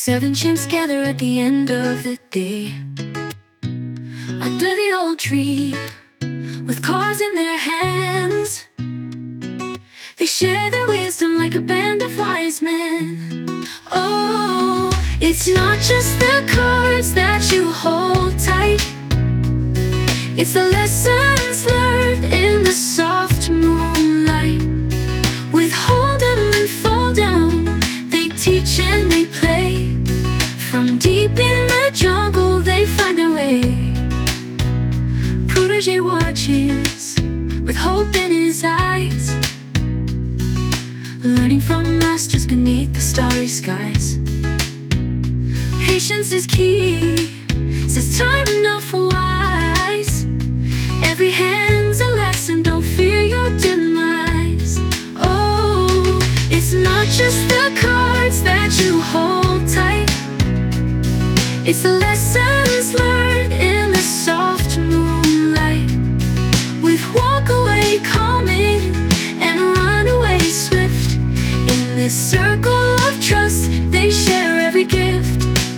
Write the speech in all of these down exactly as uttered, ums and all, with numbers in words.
Seven chimps gather at the end of the day, under the old tree, with cards in their hands. They share their wisdom like a band of wise men. Oh, it's not just the cards that you hold tight, it's the lessons learned in the soft moonlight. With hold 'em and fall down, they teach and they play. From deep in the jungle they find their way. Protege watches with hope in his eyes, learning from masters beneath the starry skies. Patience is key, says time enough for wise. Every hand's a lesson, don't fear your demise. Oh, it's not just the cards that you hold tight, it's the lessons learned in the soft moonlight. With walk away calming and run away swift, in this circle of trust they share every gift.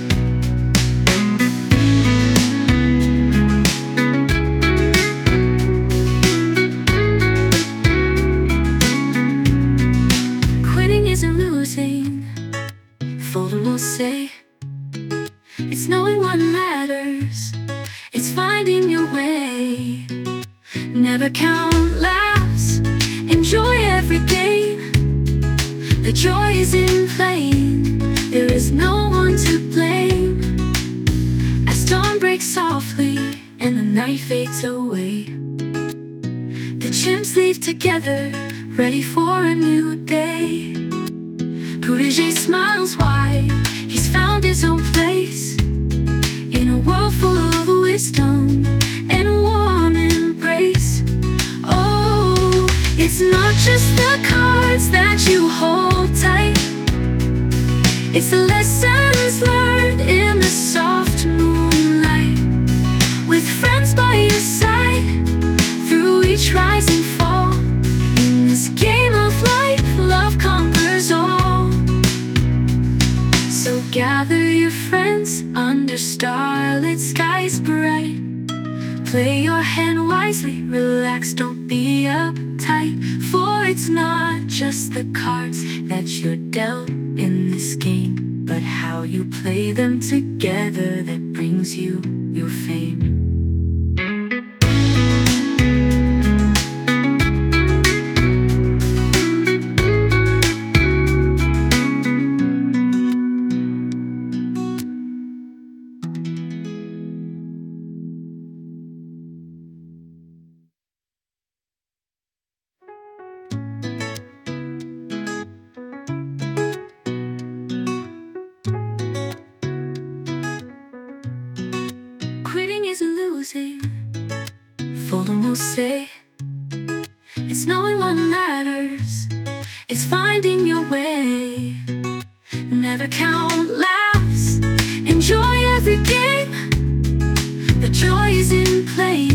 Quitting isn't losing, Fold'em will say. It's knowing what matters, it's finding your way. Never count laughs, enjoy every game. The joy is in playing, there is no one to blame. As dawn breaks softly and the night fades away, the chimps leave together, ready for a new day. Protege smiles wide, he's found his own place, in a world full of wisdom and warm embrace. Oh, it's not just the cards that you hold tight, it's the lessons learned in the soft moonlight. With friends by your side, through each rise and fall, in this game of life, love conquers all. So gather your friends under starlit skies bright. Play your hand wisely, relax, don't be uptight. For it's not just the cards that you're dealt in this game, but how you play them together that brings you your fame. Quitting isn't losing, Fold'em will say. It's knowing what matters, it's finding your way. Never count laughs, enjoy every game. The joy is in play.